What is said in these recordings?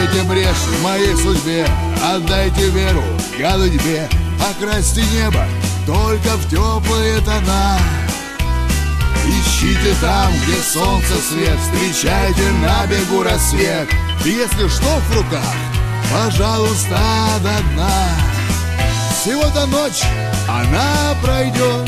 Закройте брешь в моей судьбе, отдайте веру голубе, окрасьте небо только в теплые тона. Ищите там, где солнце свет, встречайте на бегу рассвет. Если что в руках, пожалуйста, до дна. Всего-то ночь, она пройдет,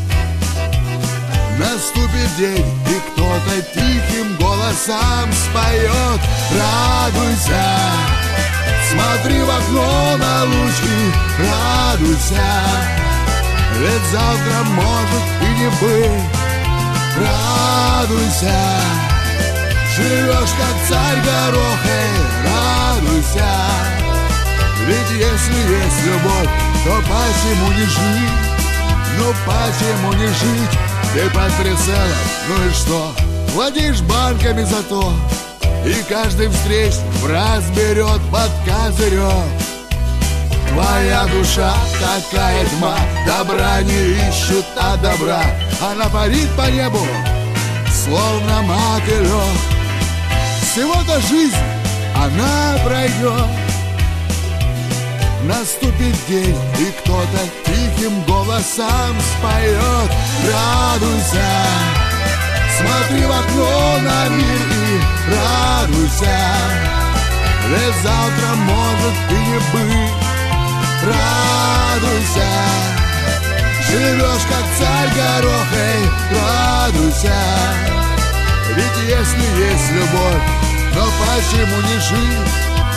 наступит день, и кто-то тихим голосом споет. Радуйся, смотри в окно на лучи, радуйся, ведь завтра может и не быть. Радуйся, живешь как царь горох, радуйся, ведь если есть любовь, то почему не жить? Ну почему не жить? Ты под прицелом, ну и что? Владеешь банками зато, и каждый встречный в раз берет под козырек. Твоя душа такая тьма, добра не ищут, а добра она парит по небу, словно мотылек. Всего-то жизнь, она пройдет, наступит день, и кто-то тихим голосом споет. Радуйся, смотри в окно на мир и радуйся, ведь завтра может и не быть. Радуйся, живешь как царь горох, радуйся, ведь если есть любовь, но почему не жить?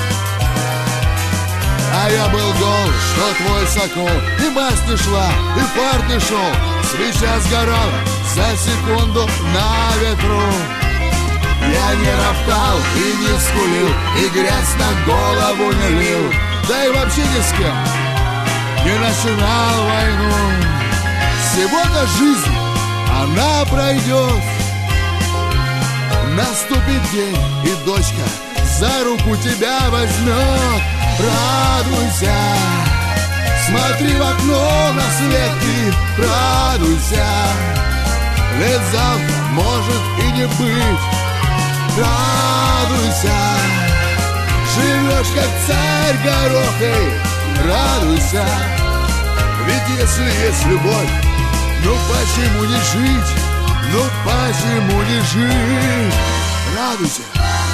А я был гол, что твой сокол, и масть не шла, и фарт не шел, свеча сгорала за секунду на ветру. Я не роптал и не скулил, и грязь на голову не лил, да и вообще ни с кем не начинал войну. Всего-то жизнь, она пройдет, наступит день, и дочка за руку тебя возьмет. Радуйся, смотри в окно на свет и радуйся, ведь завтра может и не быть. Радуйся, живешь как царь горох, радуйся, ведь если есть любовь, ну почему не жить? Ну почему не жить? Радуйся.